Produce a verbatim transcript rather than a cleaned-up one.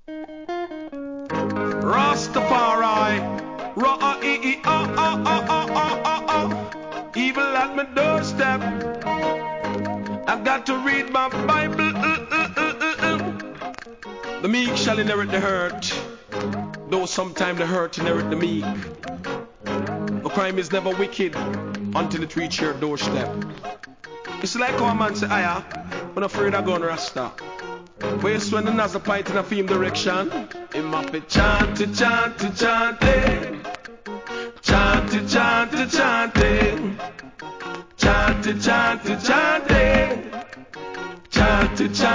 Rastafari, ra-e-e-ah-ah-ah-ah-ah-ah-ah. Evil at my doorstep. I got to read my Bible. The meek shall inherit the hurt, though sometime the hurt inherit the meek. A crime is never wicked until it reach your doorstep. It's like how a man say, "Aya, I'm afraid of gun rasta." But you when the Nazar point in a film direction, him have to chant it, chant it, chant it, chant it, chant it, chant it, chant it, chant it, chant it, chant it, chant it.